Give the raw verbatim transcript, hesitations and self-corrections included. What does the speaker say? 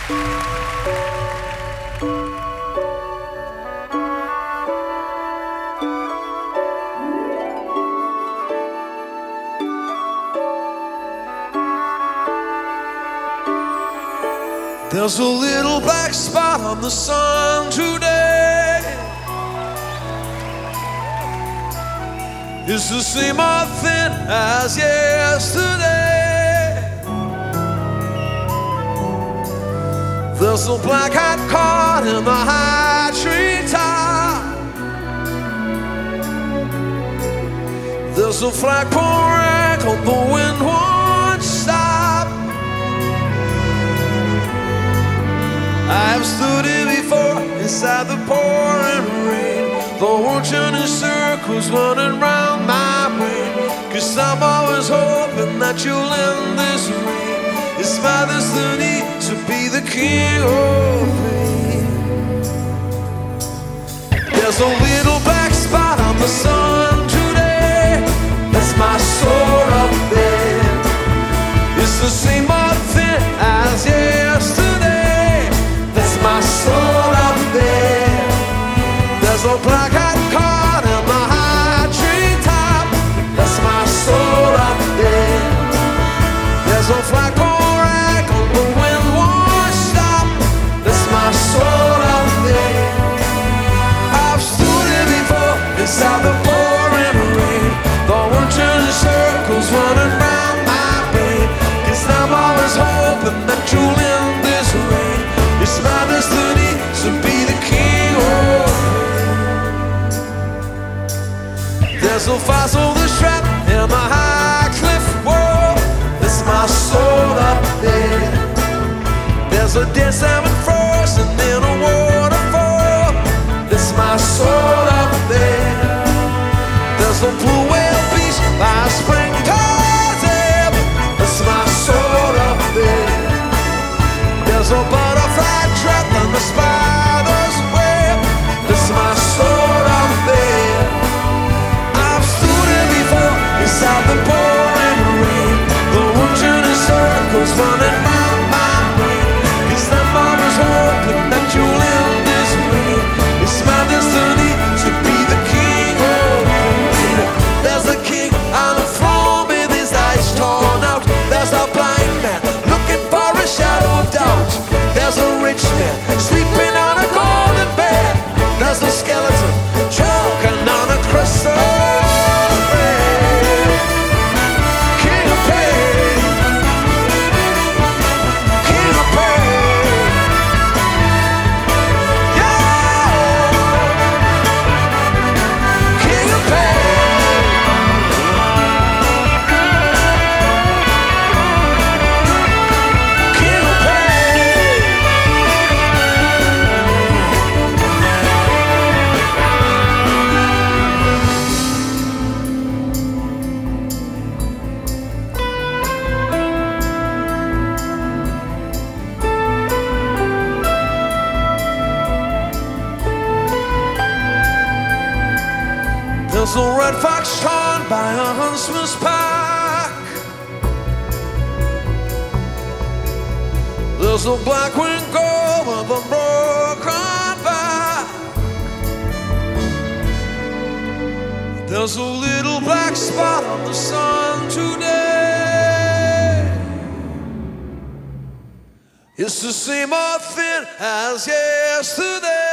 There's a little black spot on the sun today. It's the same old thing as yesterday. There's a black hat caught in the high tree top. There's a flagpole rack on the wind won't stop. I've stood here before inside the pouring rain. The world turning circles running round my brain. Cause I'm always hoping that you'll end this rain. It's my destiny to be the king of pain. There's a little black spot on the sun today. That's my soul up there. It's the same old thing as yesterday. That's my soul up there. There's a black hat caught in the high tree top. That's my soul up there. There's a flagpole rack on the wind won't stop. That's my soul up there. I've stood here before inside the pouring rain. The world turning circles running round my brain. Cause I'm always hoping that you'll end this rain. It's my destiny to be the king of pain. There's a fossil that's trapped in the high cliff wall. That's my soul up there. There's a dead salmon frozen in a waterfall. That's my soul up there. There's a blue whale beach by spring Tarzan. That's my soul up there. There's a butterfly trapped on the spider's web. That's my soul up there. I've stood here before inside the pouring rain. The world turning circles running round my brain. Cause I'm always hoping that you'll end this rain. It's my destiny to be the king of pain. There's a king on a throne with his eyes torn out. There's a blind man looking for a shadow of doubt. There's a rich man sleeping on a golden bed. There's a skeleton choking on a crystal bed. King of pain, king of pain, yeah, king of pain. King of pain. There's a red fox torn by a huntsman's pack. There's a black-winged gull with a broken back. There's a little black spot on the sun today. It's the same old thing as yesterday.